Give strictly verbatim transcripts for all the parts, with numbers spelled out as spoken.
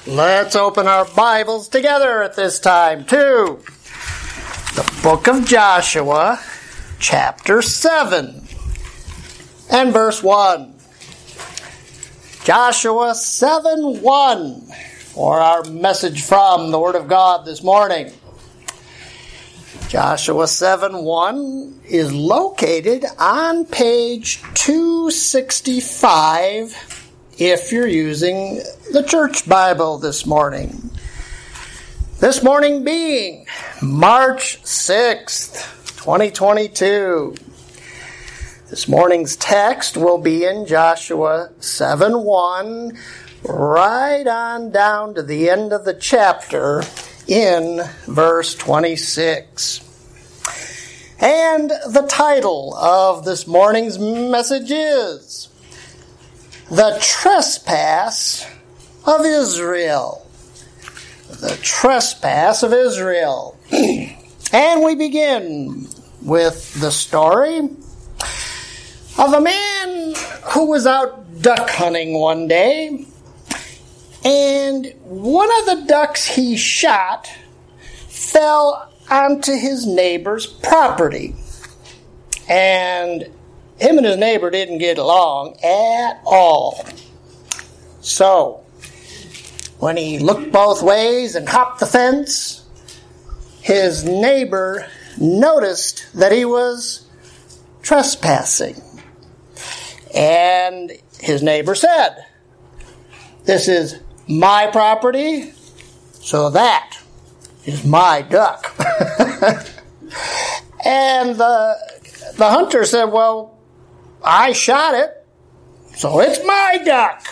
Let's open our Bibles together at this time to the book of Joshua, chapter seven, and verse one. Joshua seven one, for our message from the Word of God this morning. Joshua seven one is located on page two sixty-five if you're using the church Bible this morning. This morning being March sixth, twenty twenty-two. This morning's text will be in Joshua seven one, right on down to the end of the chapter in verse twenty-six. And the title of this morning's message is The Trespass of Israel. The Trespass of Israel. And we begin with the story of a man who was out duck hunting one day, and one of the ducks he shot fell onto his neighbor's property. And him and his neighbor didn't get along at all. So, when he looked both ways and hopped the fence, his neighbor noticed that he was trespassing. And his neighbor said, "This is my property, so that is my duck." And the, the hunter said, "Well, I shot it, so it's my duck."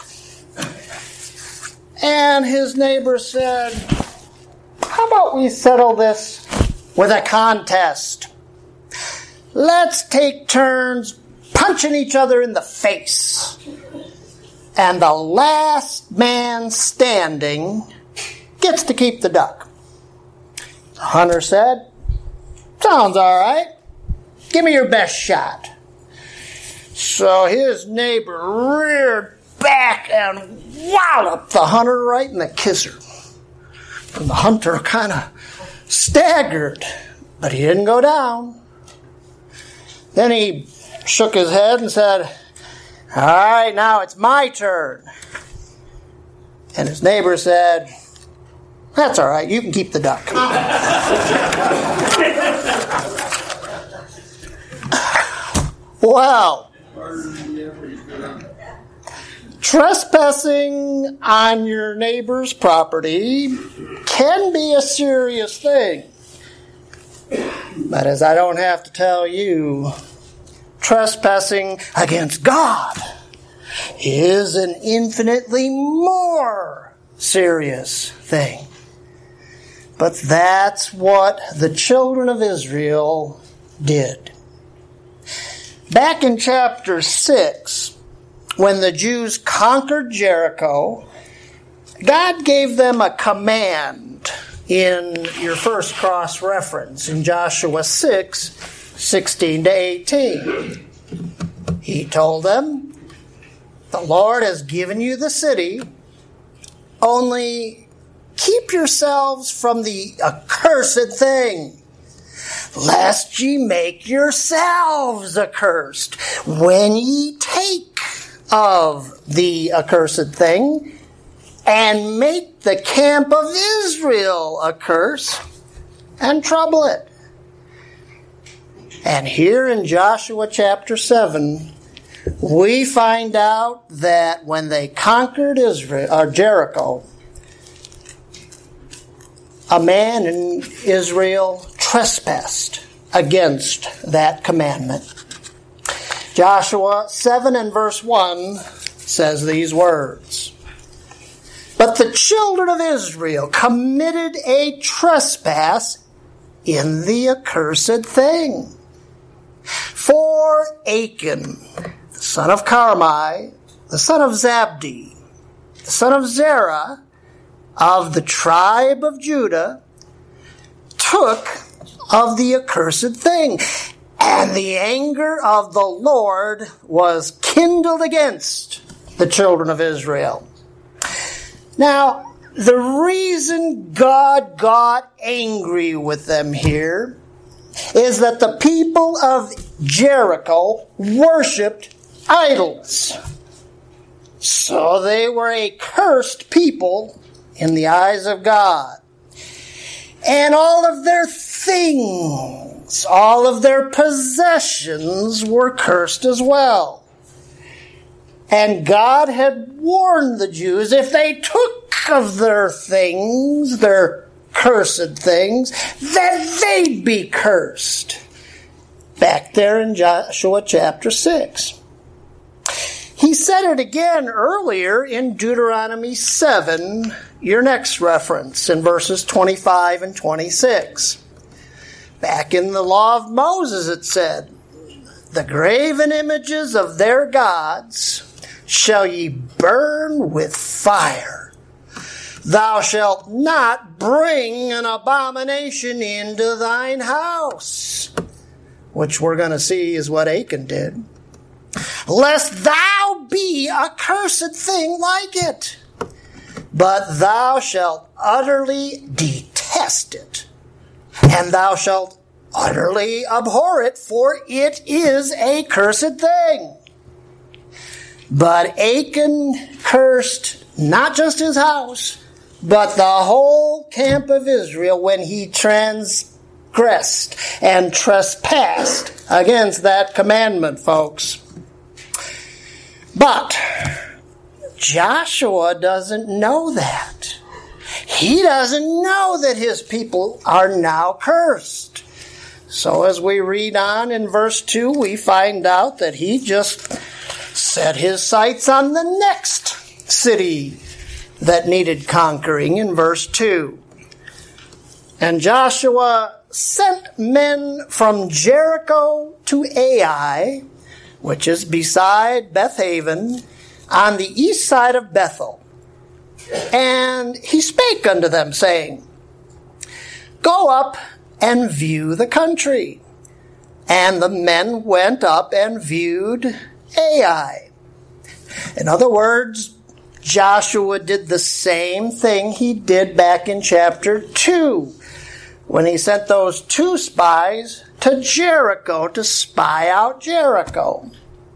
And his neighbor said, "How about we settle this with a contest? Let's take turns punching each other in the face. And the last man standing gets to keep the duck." The hunter said, "Sounds all right. Give me your best shot." So his neighbor reared back and walloped the hunter right in the kisser. And the hunter kind of staggered, but he didn't go down. Then he shook his head and said, "All right, now it's my turn." And his neighbor said, "That's all right, you can keep the duck." Well, trespassing on your neighbor's property can be a serious thing. But as I don't have to tell you, trespassing against God is an infinitely more serious thing. But that's what the children of Israel did. Back in chapter six, when the Jews conquered Jericho, God gave them a command in your first cross-reference in Joshua six, sixteen to eighteen. He told them, "The Lord has given you the city, only keep yourselves from the accursed thing, lest ye make yourselves accursed when ye take of the accursed thing, and make the camp of Israel a curse, and trouble it." And here in Joshua chapter seven, we find out that when they conquered Israel or Jericho, a man in Israel trespassed against that commandment. Joshua seven and verse one says these words, "But the children of Israel committed a trespass in the accursed thing. For Achan, the son of Carmi, the son of Zabdi, the son of Zerah, of the tribe of Judah, took of the accursed thing, and the anger of the Lord was kindled against the children of Israel." Now, the reason God got angry with them here is that the people of Jericho worshipped idols. So they were a cursed people in the eyes of God. And all of their things, all of their possessions were cursed as well. And God had warned the Jews, if they took of their things, their cursed things, that they'd be cursed. Back there in Joshua chapter six. He said it again earlier in Deuteronomy seven, your next reference, in verses twenty-five and twenty-six. Back in the law of Moses it said, the graven images of their gods shall ye burn with fire. Thou shalt not bring an abomination into thine house. Which we're going to see is what Achan did. Lest thou be a cursed thing like it. But thou shalt utterly detest it. And thou shalt utterly abhor it, for it is a cursed thing. But Achan cursed not just his house, but the whole camp of Israel when he transgressed and trespassed against that commandment, folks. But Joshua doesn't know that. He doesn't know that his people are now cursed. So as we read on in verse two, we find out that he just set his sights on the next city that needed conquering in verse two. And Joshua sent men from Jericho to Ai, which is beside Bethaven, on the east side of Bethel. And he spake unto them, saying, Go up and view the country. And the men went up and viewed Ai. In other words, Joshua did the same thing he did back in chapter two, when he sent those two spies to Jericho to spy out Jericho.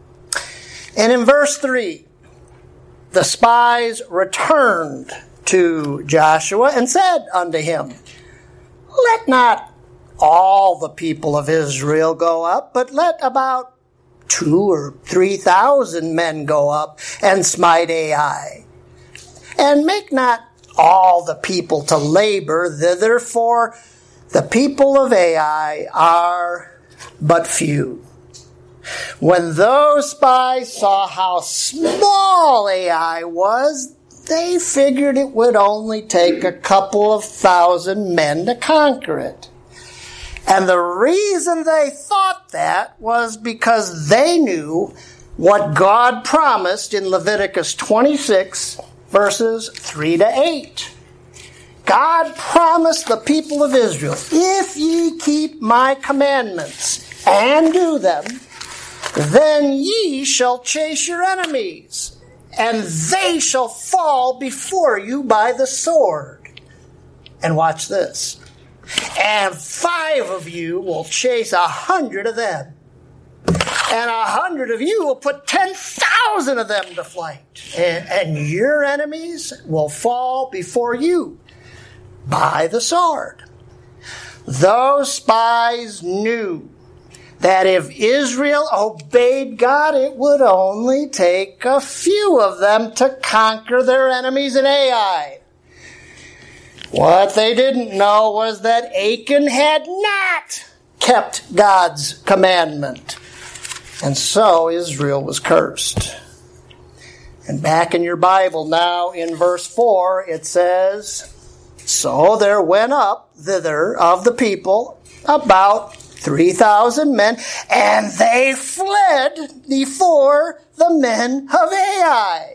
And in verse three, the spies returned to Joshua and said unto him, Let not all the people of Israel go up, but let about two or three thousand men go up and smite Ai. And make not all the people to labor thither, for the people of Ai are but few. When those spies saw how small Ai was, they figured it would only take a couple of thousand men to conquer it. And the reason they thought that was because they knew what God promised in Leviticus twenty-six, verses three to eight. God promised the people of Israel, if ye keep my commandments and do them, then ye shall chase your enemies, and they shall fall before you by the sword. And watch this. And five of you will chase a hundred of them, and a hundred of you will put ten thousand of them to flight. And, and your enemies will fall before you by the sword. Those spies knew that if Israel obeyed God, it would only take a few of them to conquer their enemies in Ai. What they didn't know was that Achan had not kept God's commandment. And so Israel was cursed. And back in your Bible now in verse four, it says, So there went up thither of the people about three thousand men, and they fled before the men of Ai.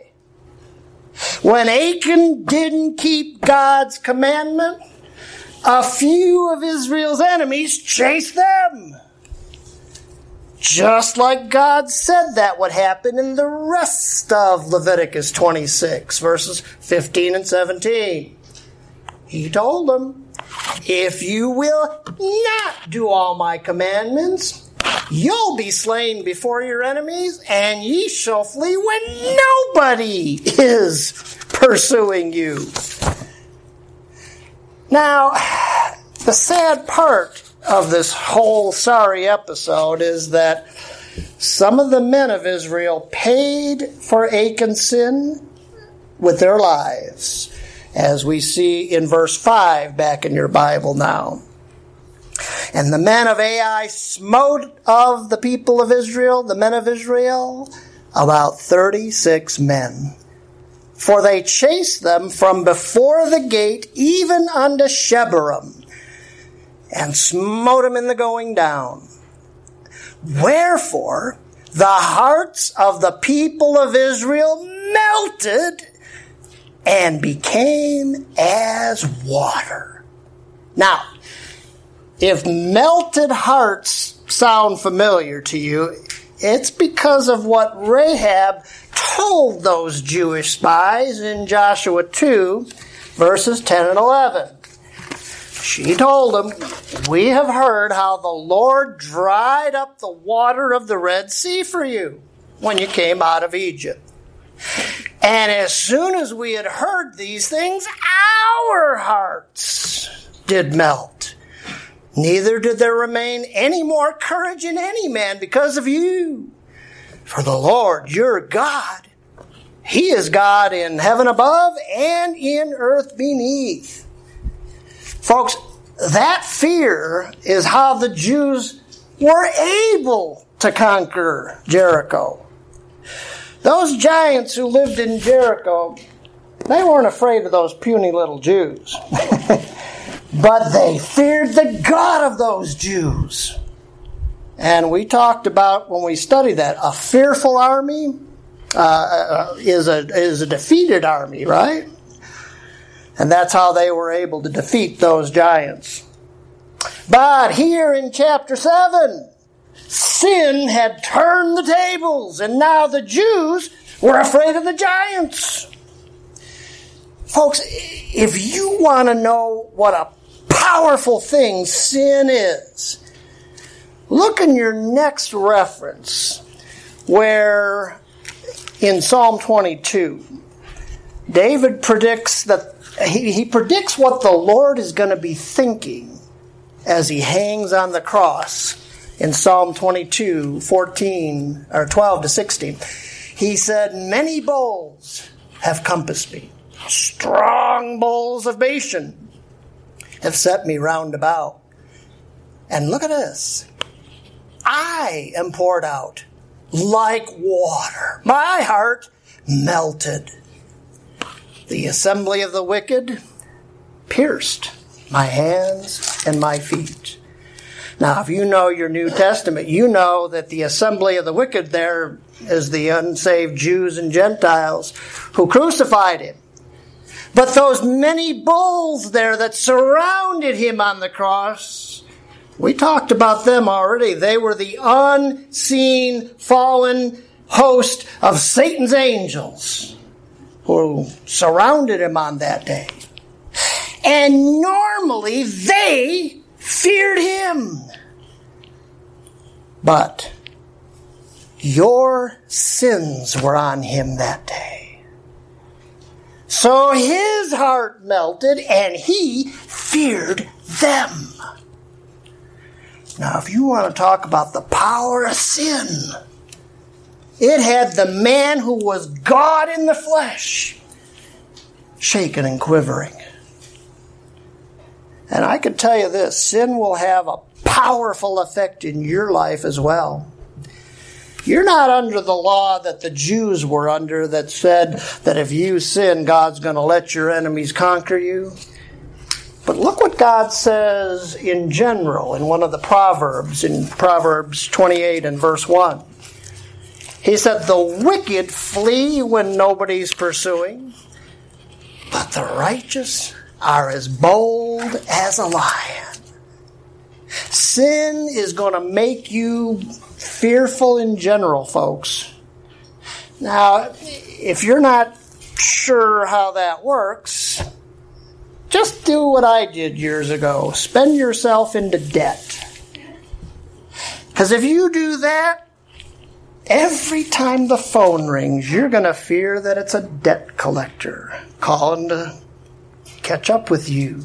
When Achan didn't keep God's commandment, a few of Israel's enemies chased them. Just like God said that would happen in the rest of Leviticus twenty-six, verses fifteen and seventeen. He told them, if you will not do all my commandments, you'll be slain before your enemies, and ye shall flee when nobody is pursuing you. Now, the sad part of this whole sorry episode is that some of the men of Israel paid for Achan's sin with their lives, as we see in verse five back in your Bible now. And the men of Ai smote of the people of Israel, the men of Israel, about thirty-six men. For they chased them from before the gate even unto Shebarim, and smote them in the going down. Wherefore the hearts of the people of Israel melted and became as water. Now, if melted hearts sound familiar to you, it's because of what Rahab told those Jewish spies in Joshua two, verses ten and eleven. She told them, we have heard how the Lord dried up the water of the Red Sea for you when you came out of Egypt. And as soon as we had heard these things, our hearts did melt. Neither did there remain any more courage in any man because of you. For the Lord your God, He is God in heaven above and in earth beneath. Folks, that fear is how the Jews were able to conquer Jericho. Those giants who lived in Jericho, they weren't afraid of those puny little Jews. But they feared the God of those Jews. And we talked about, when we studied that, a fearful army uh, is a is a defeated army, right? And that's how they were able to defeat those giants. But here in chapter seven, sin had turned the tables, and now the Jews were afraid of the giants. Folks, if you want to know what a powerful thing sin is, look in your next reference where in Psalm twenty-two, David predicts that he, he predicts what the Lord is going to be thinking as he hangs on the cross in Psalm twenty-two, fourteen, or twelve to sixteen. He said, many bulls have compassed me. Strong bulls of Bashan have set me round about. And look at this. I am poured out like water. My heart melted. The assembly of the wicked pierced my hands and my feet. Now, if you know your New Testament, you know that the assembly of the wicked there is the unsaved Jews and Gentiles who crucified him. But those many bulls there that surrounded him on the cross, we talked about them already. They were the unseen, fallen host of Satan's angels who surrounded him on that day. And normally they feared him. But your sins were on him that day. So his heart melted and he feared them. Now, if you want to talk about the power of sin, it had the man who was God in the flesh shaken and quivering. And I can tell you this, sin will have a powerful effect in your life as well. You're not under the law that the Jews were under that said that if you sin, God's going to let your enemies conquer you. But look what God says in general in one of the Proverbs, in Proverbs twenty-eight and verse one. He said, the wicked flee when nobody's pursuing, but the righteous are as bold as a lion. Sin is going to make you fearful in general, folks. Now, if you're not sure how that works, just do what I did years ago. Spend yourself into debt. Because if you do that, every time the phone rings, you're going to fear that it's a debt collector calling to catch up with you.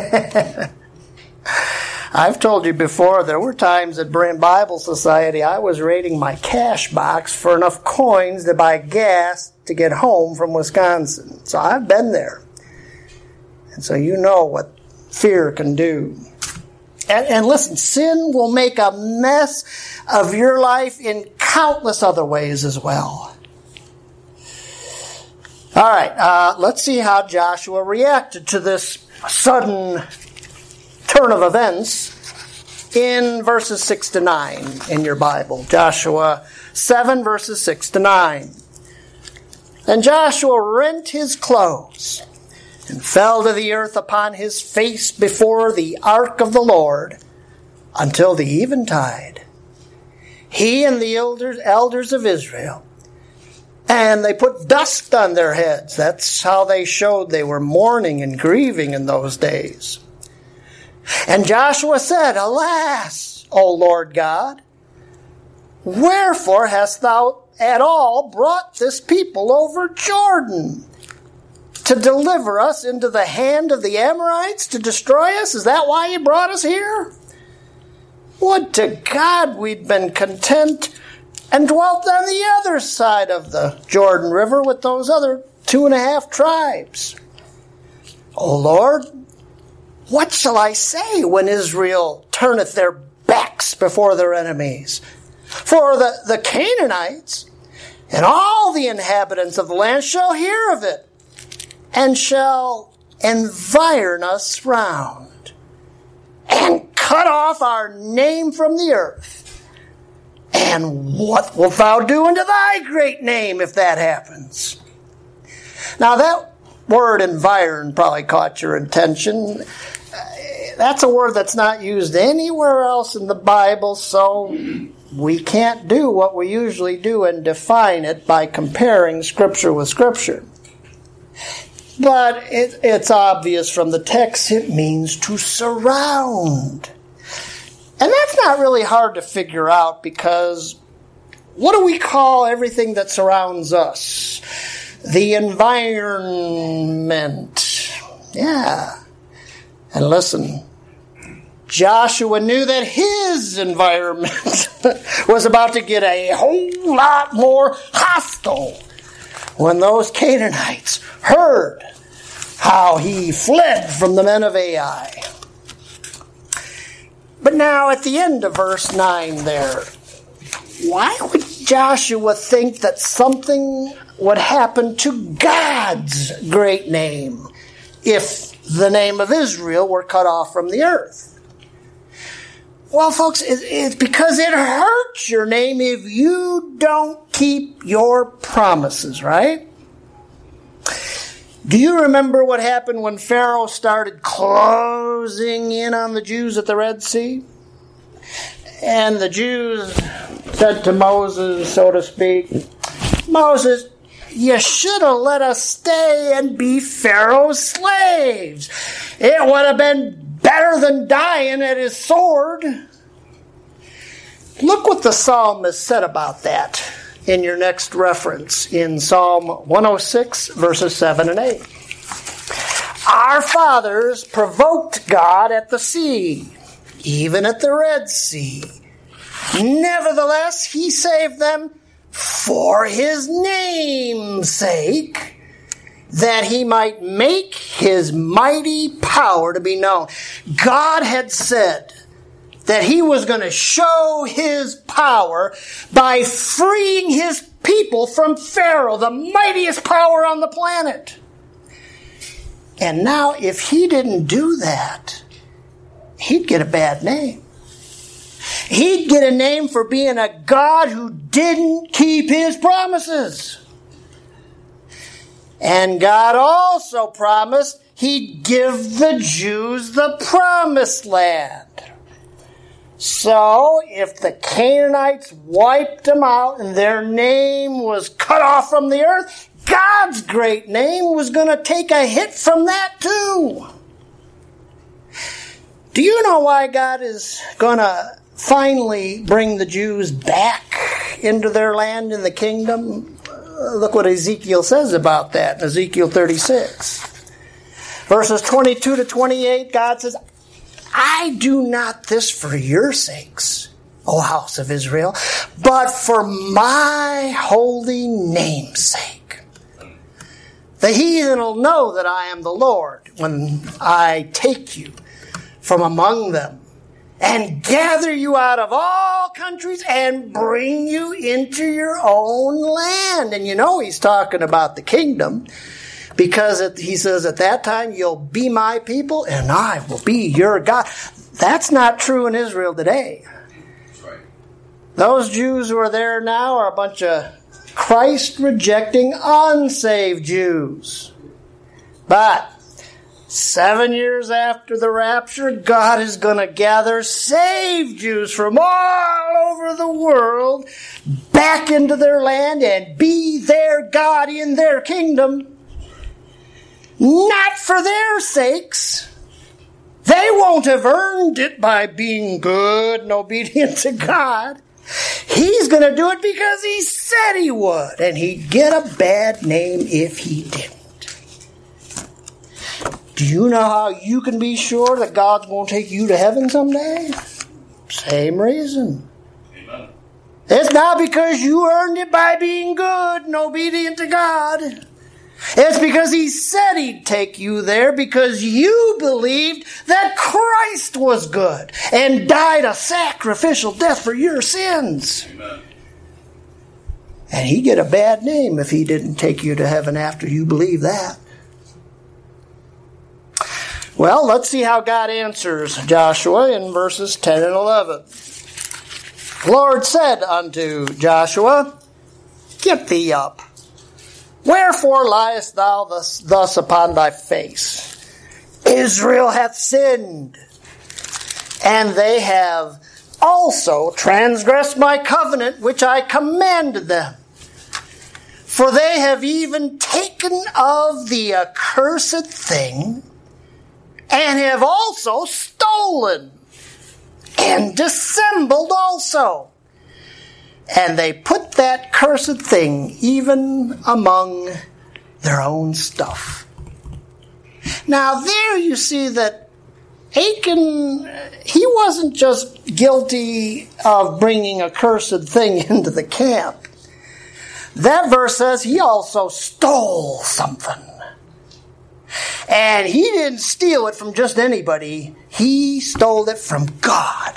I've told you before, there were times at Brand Bible Society I was raiding my cash box for enough coins to buy gas to get home from Wisconsin. So I've been there. And so you know what fear can do. And, and listen, sin will make a mess of your life in countless other ways as well. All right, uh, let's see how Joshua reacted to this sudden turn of events in verses six to nine in your Bible. Joshua seven, verses six to nine. And Joshua rent his clothes and fell to the earth upon his face before the ark of the Lord until the eventide. He and the elders, elders of Israel. And they put dust on their heads. That's how they showed they were mourning and grieving in those days. And Joshua said, Alas, O Lord God, wherefore hast thou at all brought this people over Jordan? To deliver us into the hand of the Amorites, to destroy us? Is that why you brought us here? Would to God we'd been content and dwelt on the other side of the Jordan River with those other two and a half tribes. O Lord, what shall I say when Israel turneth their backs before their enemies? For the, the Canaanites and all the inhabitants of the land shall hear of it, and shall environ us round, and cut off our name from the earth. And what wilt thou do unto thy great name if that happens? Now that word environ probably caught your attention. That's a word that's not used anywhere else in the Bible, so we can't do what we usually do and define it by comparing Scripture with Scripture. But it, it's obvious from the text it means to surround. And that's not really hard to figure out because what do we call everything that surrounds us? The environment. Yeah. And listen, Joshua knew that his environment was about to get a whole lot more hostile when those Canaanites heard how he fled from the men of Ai. But now at the end of verse nine there, why would Joshua think that something would happen to God's great name if the name of Israel were cut off from the earth? Well, folks, it's because it hurts your name if you don't keep your promises, right? Do you remember what happened when Pharaoh started closing in on the Jews at the Red Sea? And the Jews said to Moses, so to speak, Moses, you should have let us stay and be Pharaoh's slaves. It would have been better than dying at his sword. Look what the psalmist said about that in your next reference in Psalm one oh six, verses seven and eight. Our fathers provoked God at the sea, even at the Red Sea. Nevertheless, he saved them for his name's sake, that he might make his mighty power to be known. God had said that he was going to show his power by freeing his people from Pharaoh, the mightiest power on the planet. And now, if he didn't do that, he'd get a bad name. He'd get a name for being a God who didn't keep his promises. And God also promised he'd give the Jews the promised land. So, if the Canaanites wiped them out and their name was cut off from the earth, God's great name was going to take a hit from that too. Do you know why God is going to finally bring the Jews back into their land in the kingdom? Uh, look what Ezekiel says about that in Ezekiel thirty-six. Verses twenty-two to twenty-eight, God says, I do not this for your sakes, O house of Israel, but for my holy name's sake. The heathen will know that I am the Lord when I take you from among them and gather you out of all countries and bring you into your own land. And you know he's talking about the kingdom, because it, he says at that time you'll be my people and I will be your God. That's not true in Israel today. That's right. Those Jews who are there now are a bunch of Christ-rejecting, unsaved Jews. But seven years after the rapture, God is going to gather saved Jews from all over the world back into their land and be their God in their kingdom. Not for their sakes. They won't have earned it by being good and obedient to God. He's going to do it because he said he would, and he'd get a bad name if he didn't. Do you know how you can be sure that God's going to take you to heaven someday? Same reason. Amen. It's not because you earned it by being good and obedient to God. It's because he said he'd take you there because you believed that Christ was good and died a sacrificial death for your sins. Amen. And he'd get a bad name if he didn't take you to heaven after you believe that. Well, let's see how God answers Joshua in verses ten and eleven. The Lord said unto Joshua, Get thee up. Wherefore liest thou thus, thus upon thy face? Israel hath sinned, and they have also transgressed my covenant which I commanded them. For they have even taken of the accursed thing, and have also stolen, and dissembled also. And they put that cursed thing even among their own stuff. Now there you see that Achan, he wasn't just guilty of bringing a cursed thing into the camp. That verse says he also stole something. And he didn't steal it from just anybody. He stole it from God.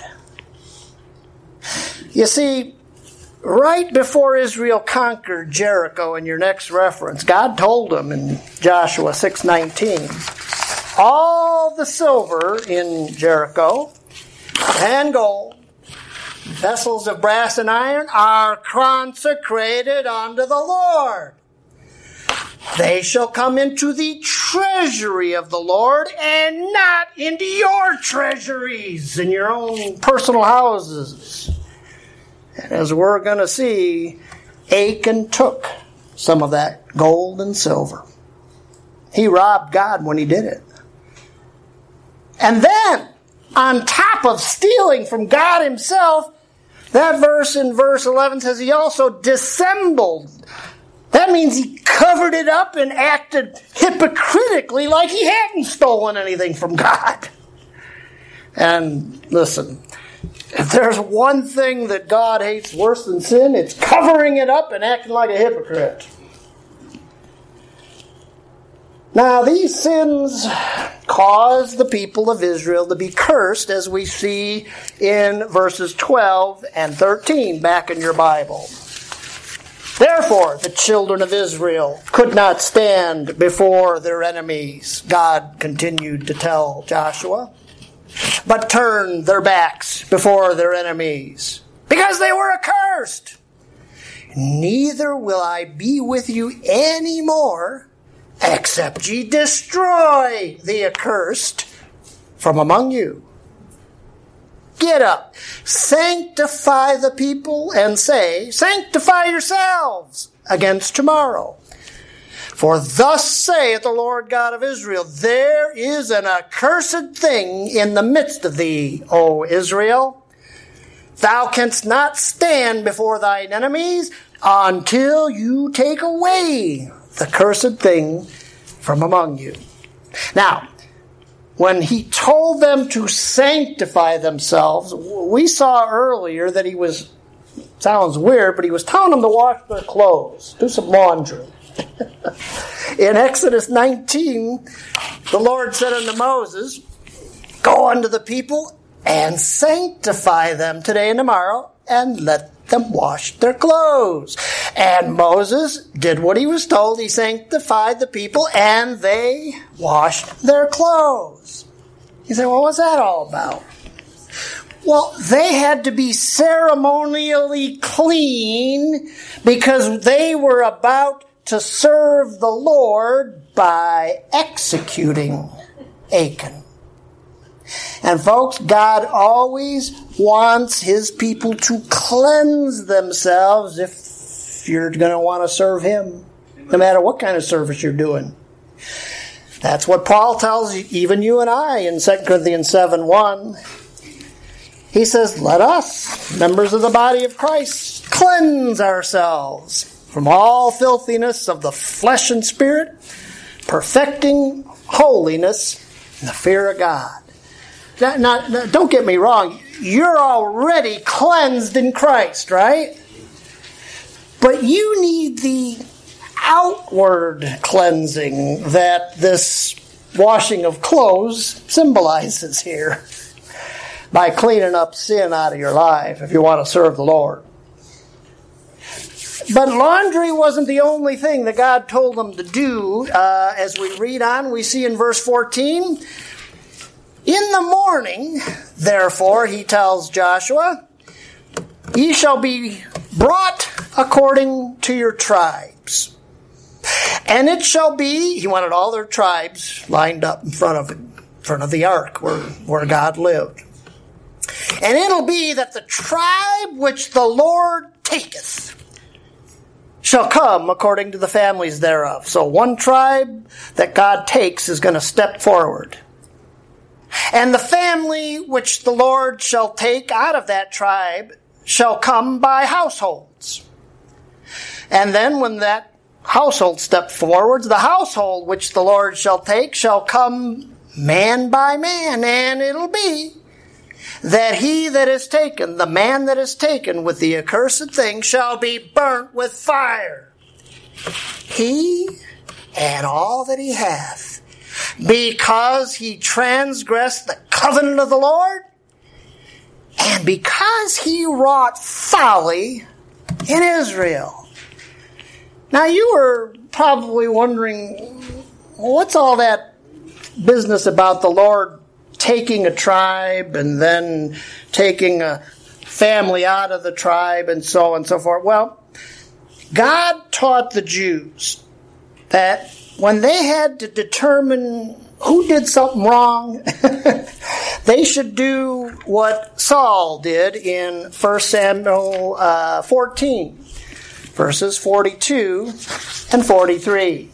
You see, right before Israel conquered Jericho in your next reference, God told them in Joshua six nineteen, all the silver in Jericho and gold, vessels of brass and iron, are consecrated unto the Lord. They shall come into the treasury of the Lord and not into your treasuries in your own personal houses. And as we're going to see, Achan took some of that gold and silver. He robbed God when he did it. And then, on top of stealing from God himself, that verse in verse eleven says he also dissembled. That means he covered it up and acted hypocritically like he hadn't stolen anything from God. And listen, if there's one thing that God hates worse than sin, it's covering it up and acting like a hypocrite. Now, these sins caused the people of Israel to be cursed, as we see in verses twelve and thirteen back in your Bible. Therefore, the children of Israel could not stand before their enemies, God continued to tell Joshua, but turned their backs before their enemies, because they were accursed. Neither will I be with you any more, except ye destroy the accursed from among you. get up, sanctify the people, and say, sanctify yourselves against tomorrow. For thus saith the Lord God of Israel, there is an accursed thing in the midst of thee, O Israel. Thou canst not stand before thine enemies until you take away the cursed thing from among you. Now, when he told them to sanctify themselves, we saw earlier that he was, sounds weird, but he was telling them to wash their clothes, do some laundry. In Exodus nineteen, the Lord said unto Moses, go unto the people and sanctify them today and tomorrow, and let them wash their clothes. And Moses did what he was told. He sanctified the people, and they washed their clothes. You say, well, what's that all about? Well, they had to be ceremonially clean because they were about to serve the Lord by executing Achan. And folks, God always wants his people to cleanse themselves if you're going to want to serve him, no matter what kind of service you're doing. That's what Paul tells even you and I in Second Corinthians seven one. He says, let us, members of the body of Christ, cleanse ourselves from all filthiness of the flesh and spirit, perfecting holiness in the fear of God. Now, now, now, don't get me wrong. You're already cleansed in Christ, right? But you need the outward cleansing that this washing of clothes symbolizes here by cleaning up sin out of your life if you want to serve the Lord. But laundry wasn't the only thing that God told them to do. Uh, as we read on, we see in verse fourteen, in the morning, therefore, he tells Joshua, ye shall be brought according to your tribes. And it shall be, he wanted all their tribes lined up in front of him, in front of the ark where, where God lived. And it'll be that the tribe which the Lord taketh shall come according to the families thereof. So one tribe that God takes is going to step forward. And the family which the Lord shall take out of that tribe shall come by households. And then when that household step forwards, the household which the Lord shall take shall come man by man. And it'll be that he that is taken, the man that is taken with the accursed thing, shall be burnt with fire. He and all that he hath, because he transgressed the covenant of the Lord, and because he wrought folly in Israel. Now you were probably wondering, what's all that business about the Lord taking a tribe and then taking a family out of the tribe and so on and so forth? Well, God taught the Jews that when they had to determine who did something wrong, they should do what Saul did in First Samuel uh, fourteen, verses forty-two and forty-three.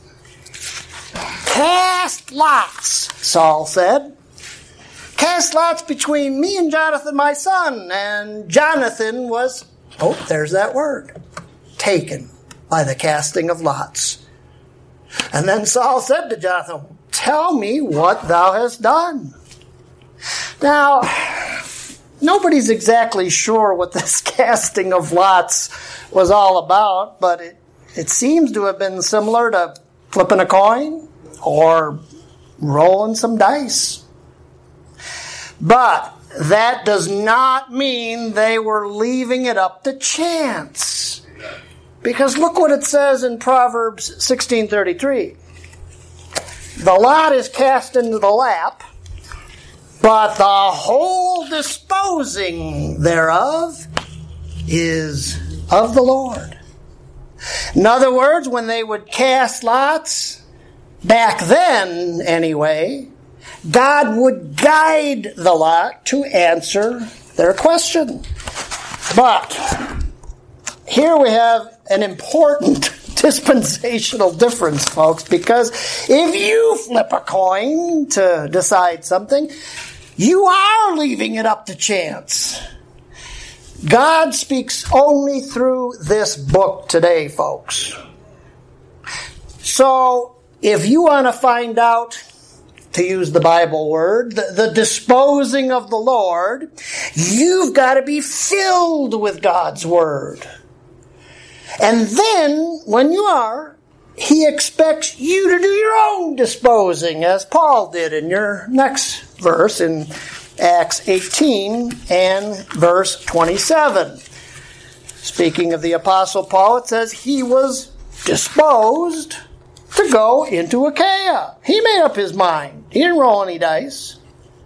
Cast lots, Saul said. Cast lots between me and Jonathan, my son. And Jonathan was, oh, there's that word, taken by the casting of lots. And then Saul said to Jonathan, tell me what thou hast done. Now, nobody's exactly sure what this casting of lots was all about, but it, it seems to have been similar to flipping a coin or rolling some dice. But that does not mean they were leaving it up to chance. Because look what it says in Proverbs sixteen thirty-three. The lot is cast into the lap, but the whole disposing thereof is of the Lord. In other words, when they would cast lots, back then anyway, God would guide the lot to answer their question. But here we have an important dispensational difference, folks, because if you flip a coin to decide something, you are leaving it up to chance. God speaks only through this book today, folks. So, if you want to find out, to use the Bible word, the, the disposing of the Lord, you've got to be filled with God's word. And then, when you are, He expects you to do your own disposing, as Paul did in your next verse in Acts eighteen and verse twenty-seven. Speaking of the Apostle Paul, it says he was disposed to go into Achaia. He made up his mind. He didn't roll any dice.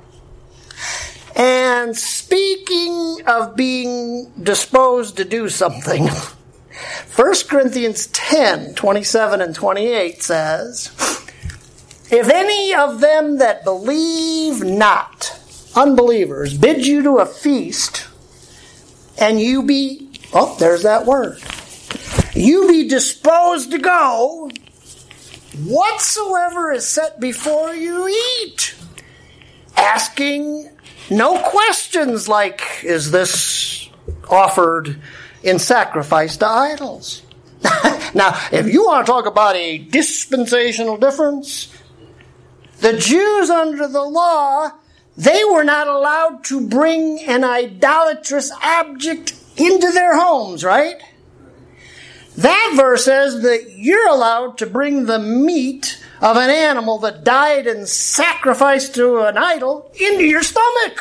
And speaking of being disposed to do something, First Corinthians ten, twenty-seven and twenty-eight says, if any of them that believe not, unbelievers, bid you to a feast, and you be, oh, there's that word, you be disposed to go, whatsoever is set before you, eat, asking no questions like, is this offered in sacrifice to idols? Now, if you want to talk about a dispensational difference, the Jews under the law, they were not allowed to bring an idolatrous object into their homes, right? That verse says that you're allowed to bring the meat of an animal that died and sacrificed to an idol into your stomach.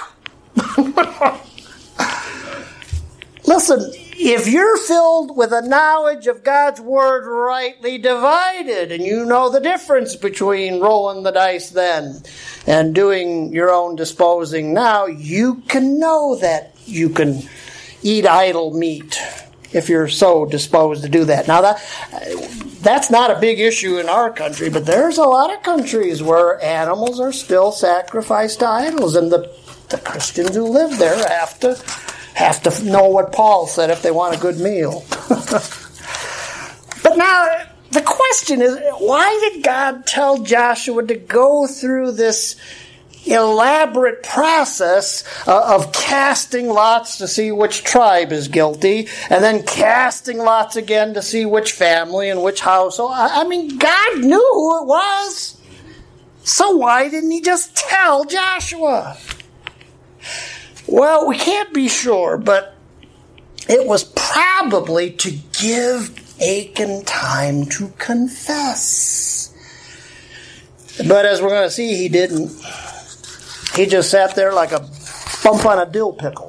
Listen, if you're filled with a knowledge of God's word rightly divided, and you know the difference between rolling the dice then and doing your own disposing now, you can know that you can eat idol meat if you're so disposed to do that. Now, that that's not a big issue in our country, but there's a lot of countries where animals are still sacrificed to idols, and the, the Christians who live there have to have to know what Paul said if they want a good meal. But now, the question is, why did God tell Joshua to go through this elaborate process uh, of casting lots to see which tribe is guilty, and then casting lots again to see which family and which household? I, I mean, God knew who it was. So why didn't He just tell Joshua? Well, we can't be sure, but it was probably to give Achan time to confess. But as we're going to see, he didn't. He just sat there like a bump on a dill pickle.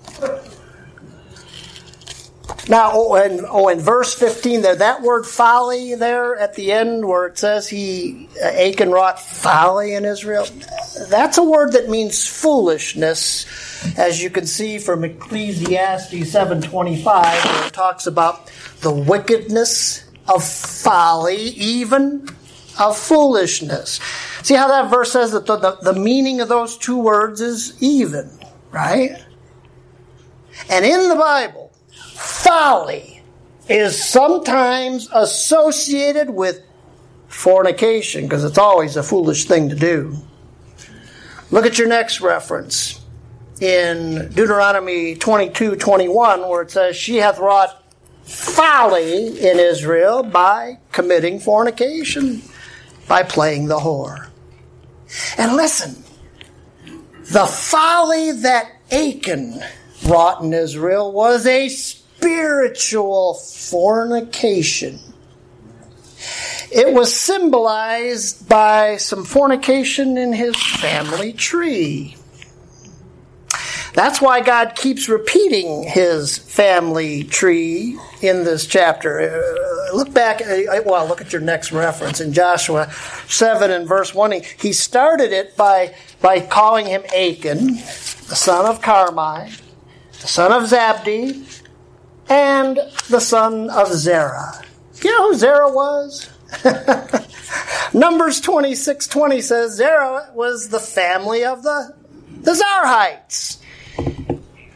Now, oh, and, oh, in verse fifteen, there, that word folly there at the end where it says he, uh, Achan wrought folly in Israel, that's a word that means foolishness, as you can see from Ecclesiastes seven twenty-five, where it talks about the wickedness of folly, even of foolishness. See how that verse says that the, the, the meaning of those two words is even, right? And in the Bible, folly is sometimes associated with fornication, because it's always a foolish thing to do. Look at your next reference in Deuteronomy twenty-two twenty-one, where it says, she hath wrought folly in Israel by committing fornication, by playing the whore. And listen, the folly that Achan wrought in Israel was a spiritual fornication. It was symbolized by some fornication in his family tree. That's why God keeps repeating his family tree in this chapter. Uh, look back, uh, well, look at your next reference in Joshua seven and verse one. He started it by, by calling him Achan, the son of Carmi, the son of Zabdi, and the son of Zerah. You know who Zerah was? Numbers twenty-six twenty says Zerah was the family of the, the Zarhites.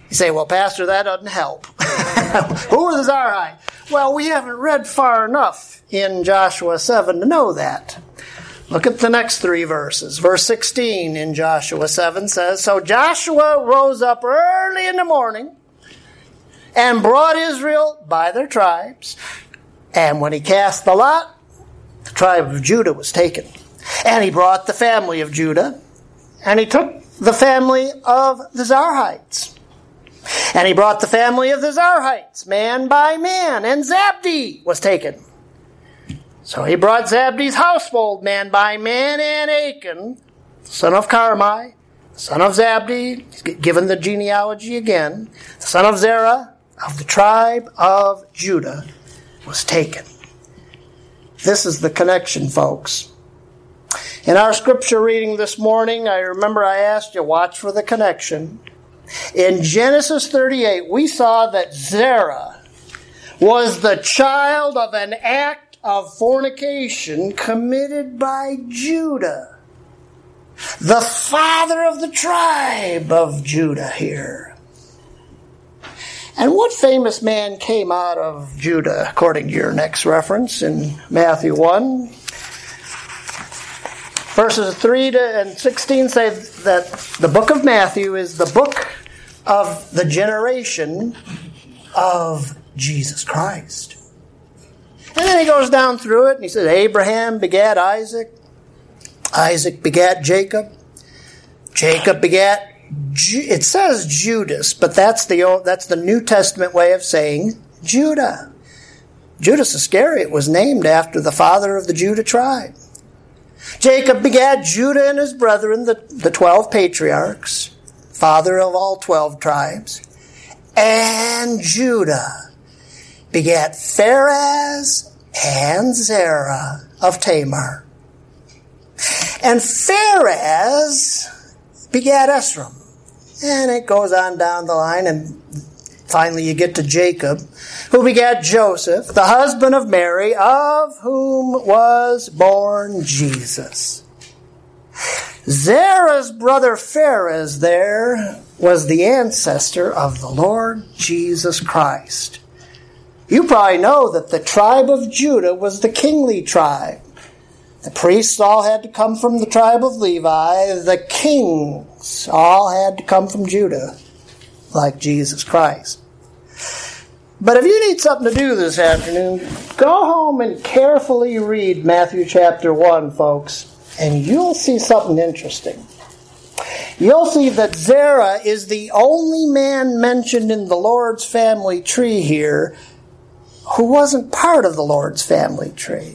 You say, well, Pastor, that doesn't help. Who are the Zarhites? Well, we haven't read far enough in Joshua seven to know that. Look at the next three verses. Verse sixteen in Joshua seven says, So Joshua rose up early in the morning and brought Israel by their tribes. And when he cast the lot, the tribe of Judah was taken. And he brought the family of Judah, and he took the family of the Zarhites. And he brought the family of the Zarhites, man by man, and Zabdi was taken. So he brought Zabdi's household, man by man, and Achan, son of Carmi, son of Zabdi, he's given the genealogy again, the son of Zerah, of the tribe of Judah, was taken. This is the connection, folks. In our scripture reading this morning, I remember I asked you, watch for the connection. In Genesis thirty-eight, we saw that Zerah was the child of an act of fornication committed by Judah, the father of the tribe of Judah here. And what famous man came out of Judah, according to your next reference in Matthew one? Verses three and sixteen say that the book of Matthew is the book of the generation of Jesus Christ. And then he goes down through it and he says, Abraham begat Isaac. Isaac begat Jacob. Jacob begat, it says Judas, but that's the old, that's the New Testament way of saying Judah. Judas Iscariot was named after the father of the Judah tribe. Jacob begat Judah and his brethren, the, the twelve patriarchs, father of all twelve tribes. And Judah begat Pharez and Zerah of Tamar. And Pharez begat Esrom. And it goes on down the line, and finally you get to Jacob, who begat Joseph, the husband of Mary, of whom was born Jesus. Zerah's brother Pharez there was the ancestor of the Lord Jesus Christ. You probably know that the tribe of Judah was the kingly tribe. The priests all had to come from the tribe of Levi. The kings all had to come from Judah, like Jesus Christ. But if you need something to do this afternoon, go home and carefully read Matthew chapter one, folks, and you'll see something interesting. You'll see that Zerah is the only man mentioned in the Lord's family tree here who wasn't part of the Lord's family tree.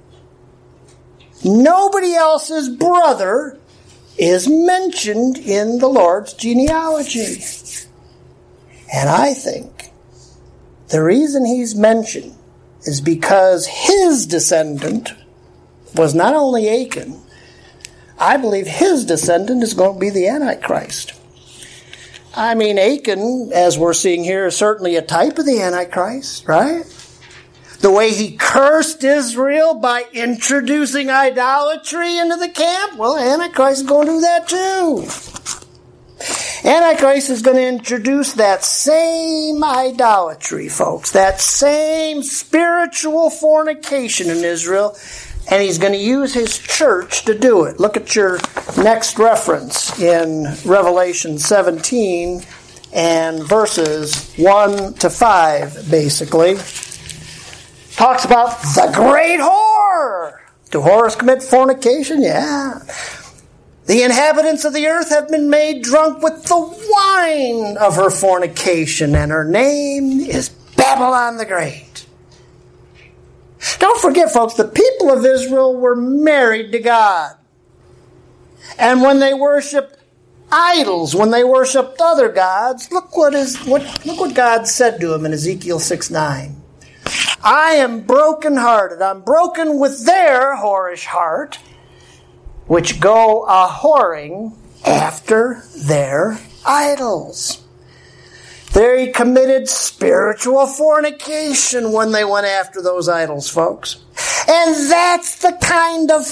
Nobody else's brother is mentioned in the Lord's genealogy. And I think the reason he's mentioned is because his descendant was not only Achan, I believe his descendant is going to be the Antichrist. I mean, Achan, as we're seeing here, is certainly a type of the Antichrist, right? The way he cursed Israel by introducing idolatry into the camp, well, Antichrist is going to do that too. Antichrist is going to introduce that same idolatry, folks, that same spiritual fornication in Israel, and he's going to use his church to do it. Look at your next reference in Revelation seventeen and verses one to five, basically. Talks about the great whore. Do whores commit fornication? Yeah. The inhabitants of the earth have been made drunk with the wine of her fornication, and her name is Babylon the Great. Don't forget, folks, the people of Israel were married to God. And when they worshipped idols, when they worshipped other gods, look what is what look what God said to them in Ezekiel six nine. I am brokenhearted. I'm broken with their whorish heart, which go a-whoring after their idols. They committed spiritual fornication when they went after those idols, folks. And that's the kind of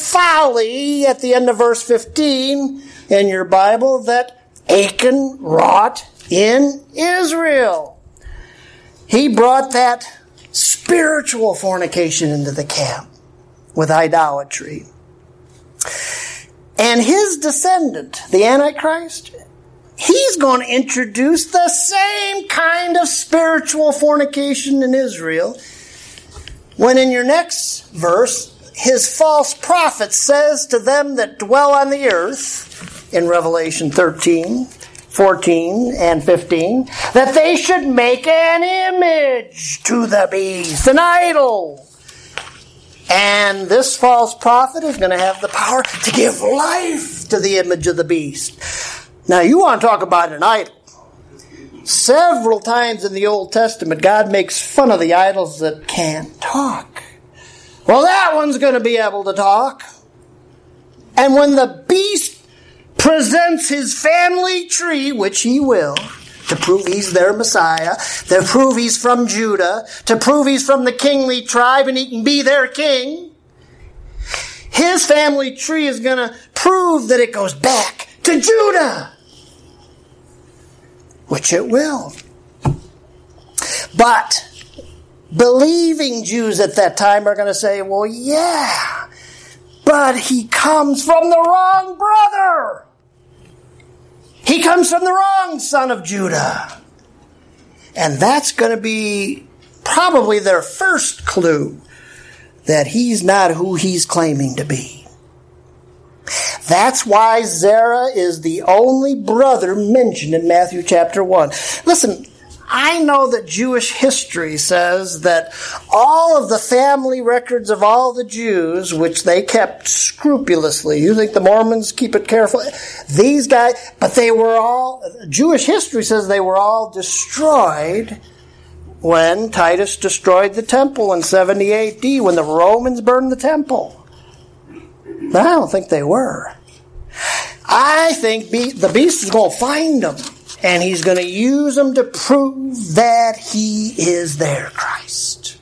folly, at the end of verse fifteen in your Bible, that Achan wrought in Israel. He brought that spiritual fornication into the camp with idolatry. And his descendant, the Antichrist, he's going to introduce the same kind of spiritual fornication in Israel when in your next verse, his false prophet says to them that dwell on the earth, in Revelation thirteen, fourteen, and fifteen, that they should make an image to the beast, an idol. And this false prophet is going to have the power to give life to the image of the beast. Now, you want to talk about an idol. Several times in the Old Testament, God makes fun of the idols that can't talk. Well, that one's going to be able to talk. And when the beast presents his family tree, which he will, to prove he's their Messiah, to prove he's from Judah, to prove he's from the kingly tribe and he can be their king, his family tree is going to prove that it goes back to Judah. Which it will. But believing Jews at that time are going to say, well, yeah, but he comes from the wrong brother. He comes from the wrong son of Judah. And that's going to be probably their first clue that he's not who he's claiming to be. That's why Zerah is the only brother mentioned in Matthew chapter one. Listen, I know that Jewish history says that all of the family records of all the Jews, which they kept scrupulously, you think the Mormons keep it carefully? These guys, but they were all, Jewish history says they were all destroyed when Titus destroyed the temple in seventy A D, when the Romans burned the temple. But I don't think they were. I think be- the beast is going to find them, and he's going to use them to prove that he is their Christ.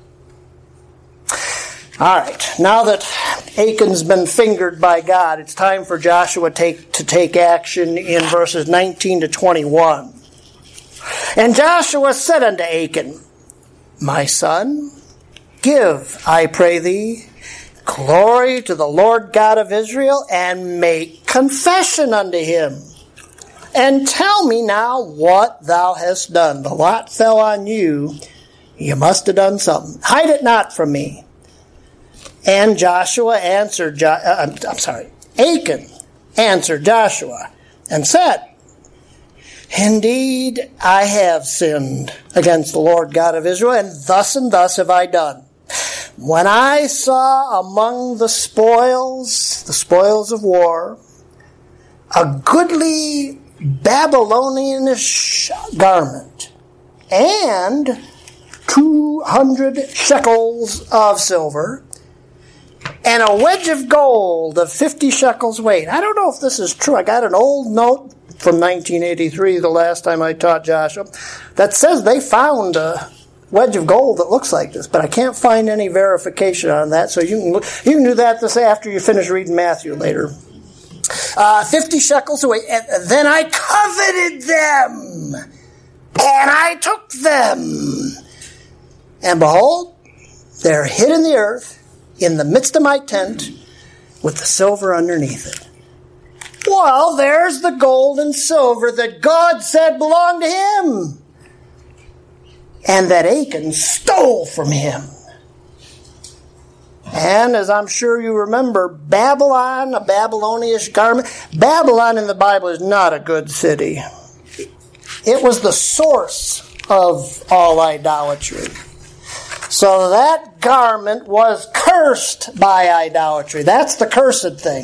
All right, now that Achan's been fingered by God, it's time for Joshua take, to take action in verses nineteen to twenty-one. And Joshua said unto Achan, My son, give, I pray thee, glory to the Lord God of Israel, and make confession unto him. And tell me now what thou hast done. The lot fell on you. You must have done something. Hide it not from me. And Joshua answered, jo- uh, I'm, I'm sorry, Achan answered Joshua and said, Indeed, I have sinned against the Lord God of Israel, and thus and thus have I done. When I saw among the spoils, the spoils of war, a goodly Babylonianish garment, and two hundred shekels of silver, and a wedge of gold of fifty shekels weight. I don't know if this is true. I got an old note from nineteen eighty-three, the last time I taught Joshua, that says they found a wedge of gold that looks like this, but I can't find any verification on that, so you can you can do that this after you finish reading Matthew later. Uh, fifty shekels away, and then I coveted them, and I took them, and behold, they're hid in the earth, in the midst of my tent, with the silver underneath it. Well, there's the gold and silver that God said belonged to him, and that Achan stole from him. And as I'm sure you remember, Babylon, a Babylonish garment, Babylon in the Bible is not a good city. It was the source of all idolatry. So that garment was cursed by idolatry. That's the cursed thing.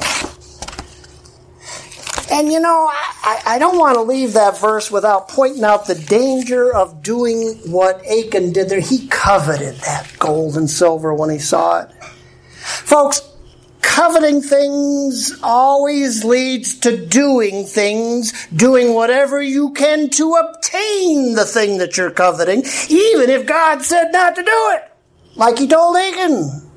And you know, I, I don't want to leave that verse without pointing out the danger of doing what Achan did there. He coveted that gold and silver when he saw it. Folks, coveting things always leads to doing things, doing whatever you can to obtain the thing that you're coveting, even if God said not to do it, like he told Achan.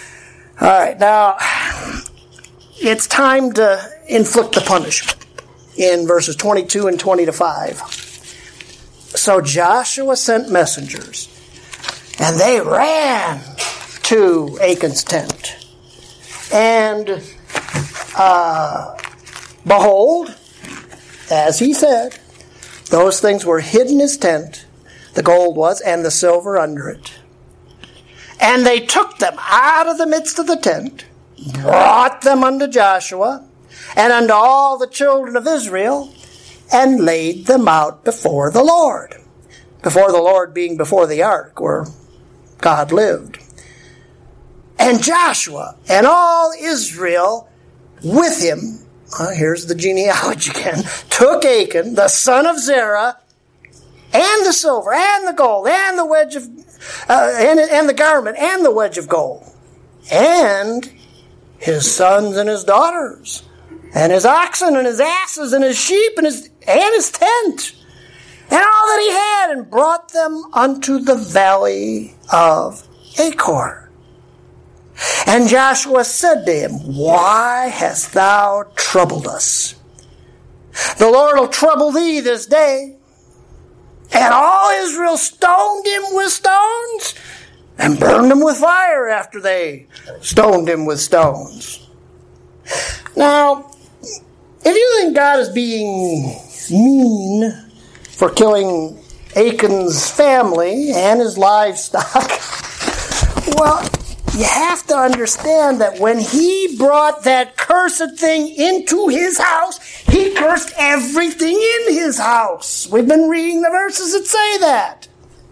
All right, now, it's time to inflict the punishment. in verses twenty-two and twenty to five. So Joshua sent messengers, and they ran to Achan's tent. And uh, behold, as he said, those things were hid in his tent, the gold was, and the silver under it. And they took them out of the midst of the tent, brought them unto Joshua, and unto all the children of Israel, and laid them out before the Lord. Before the Lord being before the ark, where God lived. And Joshua and all Israel with him, uh, here's the genealogy again, took Achan, the son of Zerah, and the silver, and the gold, and the wedge of, uh, and, and the garment, and the wedge of gold, and his sons and his daughters, and his oxen, and his asses, and his sheep, and his, and his tent, and all that he had, and brought them unto the valley of Achor. And Joshua said to him, Why hast thou troubled us? The Lord will trouble thee this day. And all Israel stoned him with stones and burned him with fire after they stoned him with stones. Now, if you think God is being mean for killing Achan's family and his livestock, well, you have to understand that when he brought that cursed thing into his house, he cursed everything in his house. We've been reading the verses that say that.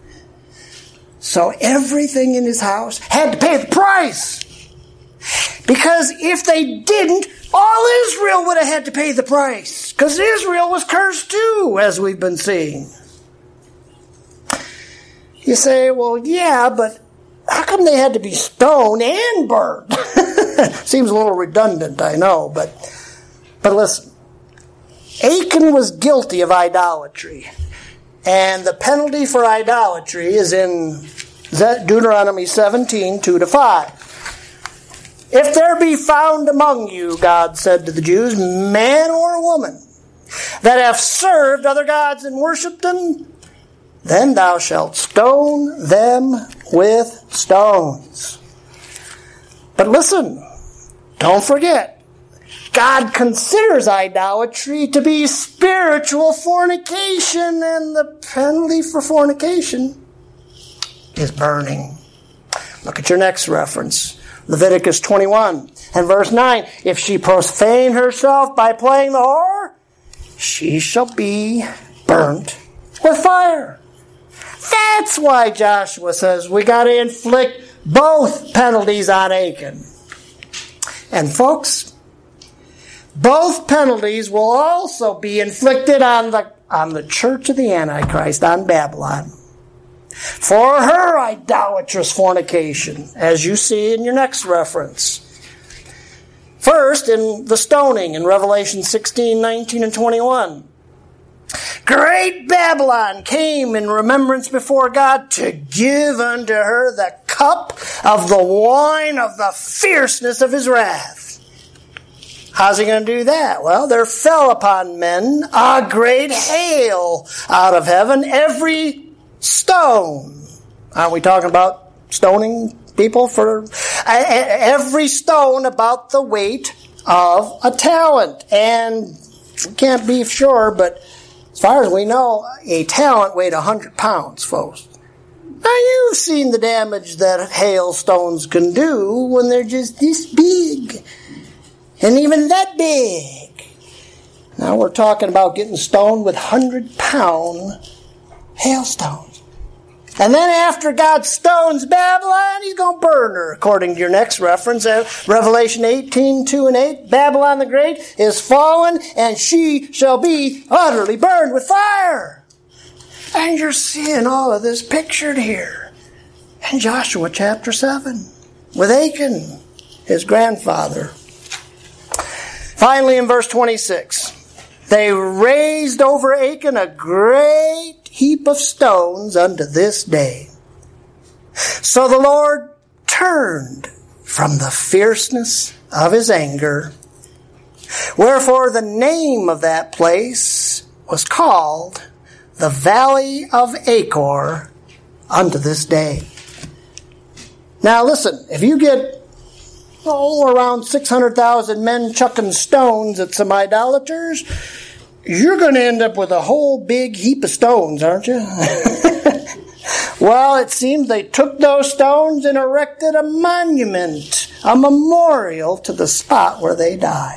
So everything in his house had to pay the price. Because if they didn't, all Israel would have had to pay the price. Because Israel was cursed too, as we've been seeing. You say, well, yeah, but how come they had to be stoned and burned? Seems a little redundant, I know, but but listen. Achan was guilty of idolatry. And the penalty for idolatry is in Deuteronomy seventeen, two to five. If there be found among you, God said to the Jews, man or woman, that have served other gods and worshipped them, then thou shalt stone them with stones. But listen, don't forget, God considers idolatry to be spiritual fornication, and the penalty for fornication is burning. Look at your next reference, Leviticus twenty-one and verse nine. If she profane herself by playing the whore, she shall be burnt with fire. That's why Joshua says we got to inflict both penalties on Achan. And folks, both penalties will also be inflicted on the on the church of the Antichrist, on Babylon, for her idolatrous fornication, as you see in your next reference. First, in the stoning in Revelation sixteen, nineteen, and twenty-one. Great Babylon came in remembrance before God to give unto her the cup of the wine of the fierceness of his wrath. How's he going to do that? Well, there fell upon men a great hail out of heaven, every stone. Aren't we talking about stoning people for every stone about the weight of a talent? And we can't be sure, but as far as we know, a talent weighed one hundred pounds, folks. Now, you've seen the damage that hailstones can do when they're just this big. And even that big. Now we're talking about getting stoned with one hundred pound hailstones. And then after God stones Babylon, he's going to burn her, according to your next reference, uh, Revelation eighteen, two and eight. Babylon the Great is fallen, and she shall be utterly burned with fire. And you're seeing all of this pictured here in Joshua chapter seven, with Achan, his grandfather. Finally, in verse twenty-six, they raised over Achan a great heap of stones unto this day. So the Lord turned from the fierceness of his anger, Wherefore the name of that place was called the Valley of Achor unto this day. Now listen, if you get oh, around six hundred thousand men chucking stones at some idolaters, you're going to end up with a whole big heap of stones, aren't you? Well, it seems they took those stones and erected a monument, a memorial to the spot where they died.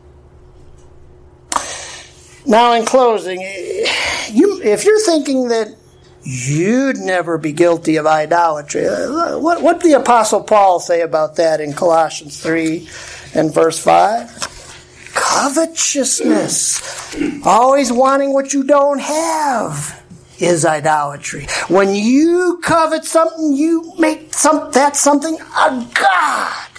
Now, in closing, you, if you're thinking that you'd never be guilty of idolatry, what what did the Apostle Paul say about that in Colossians three and verse five? Covetousness, always wanting what you don't have, is idolatry. When you covet something, you make some, that something a god.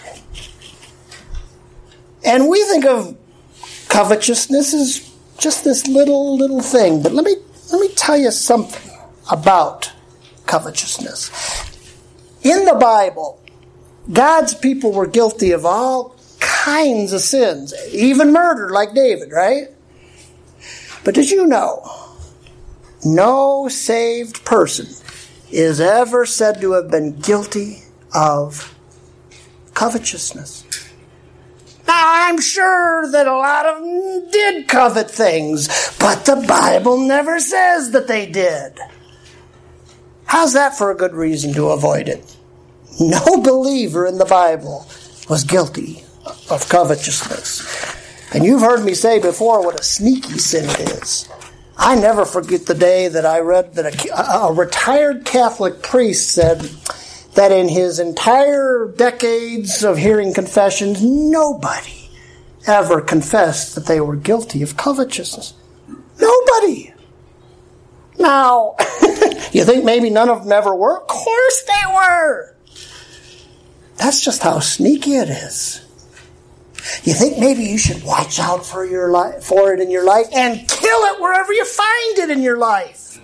And we think of covetousness as just this little, little thing. But let me let me tell you something about covetousness. In the Bible, God's people were guilty of all kinds of sins, even murder, like David, right? But did you know, no saved person is ever said to have been guilty of covetousness. Now, I'm sure that a lot of them did covet things, but the Bible never says that they did. How's that for a good reason to avoid it? No believer in the Bible was guilty of covetousness. And you've heard me say before what a sneaky sin it is. I never forget the day that I read that a, a retired Catholic priest said that in his entire decades of hearing confessions, nobody ever confessed that they were guilty of covetousness. Nobody. Now, you think maybe none of them ever were? Of course they were. That's just how sneaky it is. You think maybe you should watch out for your life, for it in your life and kill it wherever you find it in your life.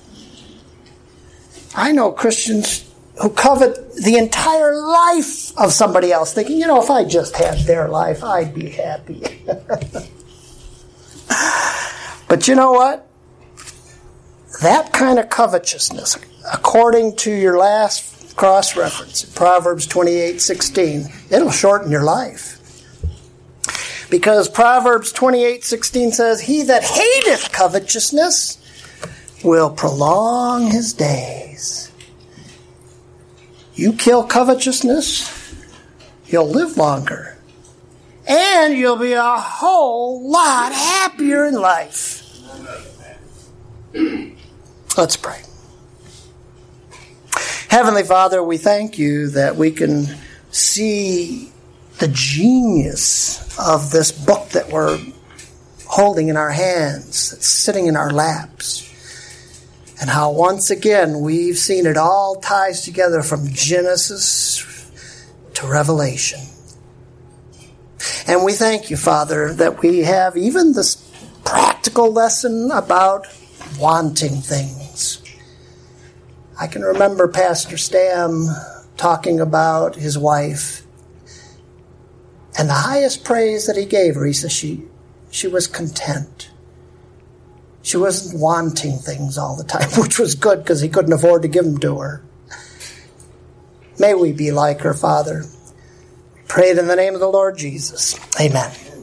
I know Christians who covet the entire life of somebody else, thinking, you know, if I just had their life, I'd be happy. But you know what? That kind of covetousness, according to your last cross-reference, Proverbs twenty-eight sixteen, it'll shorten your life. Because Proverbs twenty-eight sixteen says, he that hateth covetousness will prolong his days. You kill covetousness, you'll live longer. And you'll be a whole lot happier in life. Let's pray. Heavenly Father, we thank you that we can see the genius of this book that we're holding in our hands, that's sitting in our laps. And how once again we've seen it all ties together from Genesis to Revelation. And we thank you, Father, that we have even this practical lesson about wanting things. I can remember Pastor Stam talking about his wife. And the highest praise that he gave her, he says she, she was content. She wasn't wanting things all the time, which was good because he couldn't afford to give them to her. May we be like her, Father. We pray it in the name of the Lord Jesus. Amen.